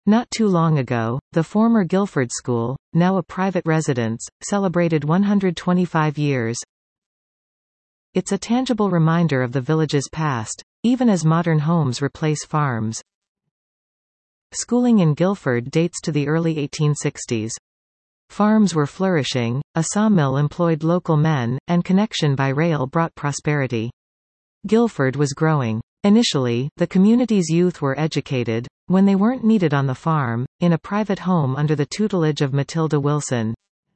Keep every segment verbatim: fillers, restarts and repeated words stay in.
Not too long ago, the former Guildford School, now a private residence, celebrated one hundred twenty-five years. It's a tangible reminder of the village's past, even as modern homes replace farms. Schooling in Guildford dates to the early eighteen sixties. Farms were flourishing, a sawmill employed local men, and connection by rail brought prosperity. Guildford was growing. Initially, the community's youth were educated, when they weren't needed on the farm, in a private home under the tutelage of Matilda Wilson.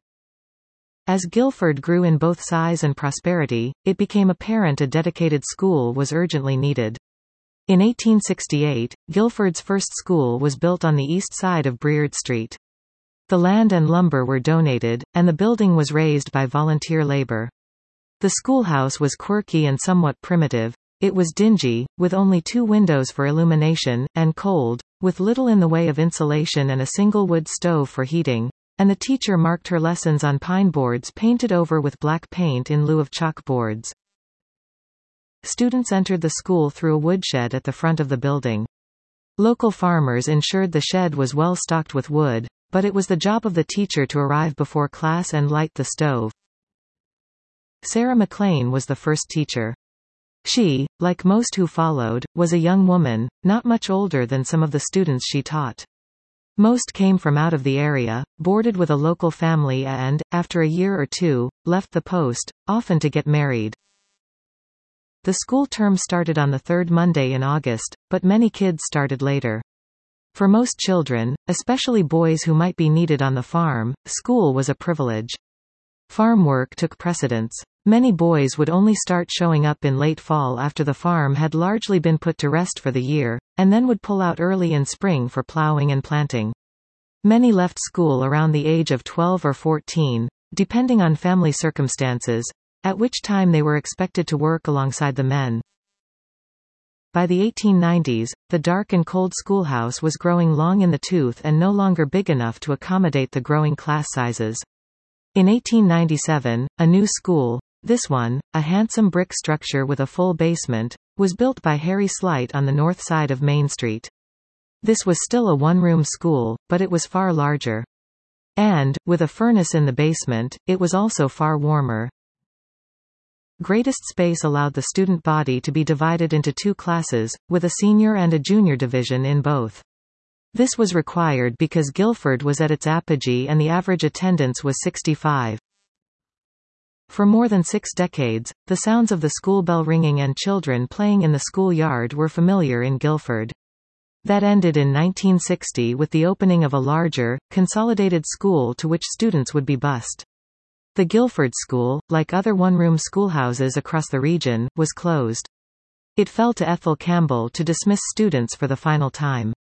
As Guildford grew in both size and prosperity, it became apparent a dedicated school was urgently needed. In eighteen sixty-eight, Guildford's first school was built on the east side of Breard Street. The land and lumber were donated, and the building was raised by volunteer labor. The schoolhouse was quirky and somewhat primitive. It was dingy, with only two windows for illumination, and cold, with little in the way of insulation and a single wood stove for heating, and the teacher marked her lessons on pine boards painted over with black paint in lieu of chalkboards. Students entered the school through a woodshed at the front of the building. Local farmers ensured the shed was well stocked with wood, but it was the job of the teacher to arrive before class and light the stove. Sarah McLean was the first teacher. She, like most who followed, was a young woman, not much older than some of the students she taught. Most came from out of the area, boarded with a local family and, after a year or two, left the post, often to get married. The school term started on the third Monday in August, but many kids started later. For most children, especially boys who might be needed on the farm, school was a privilege. Farm work took precedence. Many boys would only start showing up in late fall after the farm had largely been put to rest for the year, and then would pull out early in spring for plowing and planting. Many left school around the age of twelve or fourteen, depending on family circumstances, at which time they were expected to work alongside the men. By the eighteen nineties, the dark and cold schoolhouse was growing long in the tooth and no longer big enough to accommodate the growing class sizes. In eighteen ninety-seven, a new school, this one, a handsome brick structure with a full basement, was built by Harry Slight on the north side of Main Street. This was still a one-room school, but it was far larger. And, with a furnace in the basement, it was also far warmer. Greatest space allowed the student body to be divided into two classes, with a senior and a junior division in both. This was required because Guildford was at its apogee and the average attendance was sixty-five. For more than six decades, the sounds of the school bell ringing and children playing in the schoolyard were familiar in Guildford. That ended in nineteen sixty with the opening of a larger, consolidated school to which students would be bused. The Guildford School, like other one-room schoolhouses across the region, was closed. It fell to Ethel Campbell to dismiss students for the final time.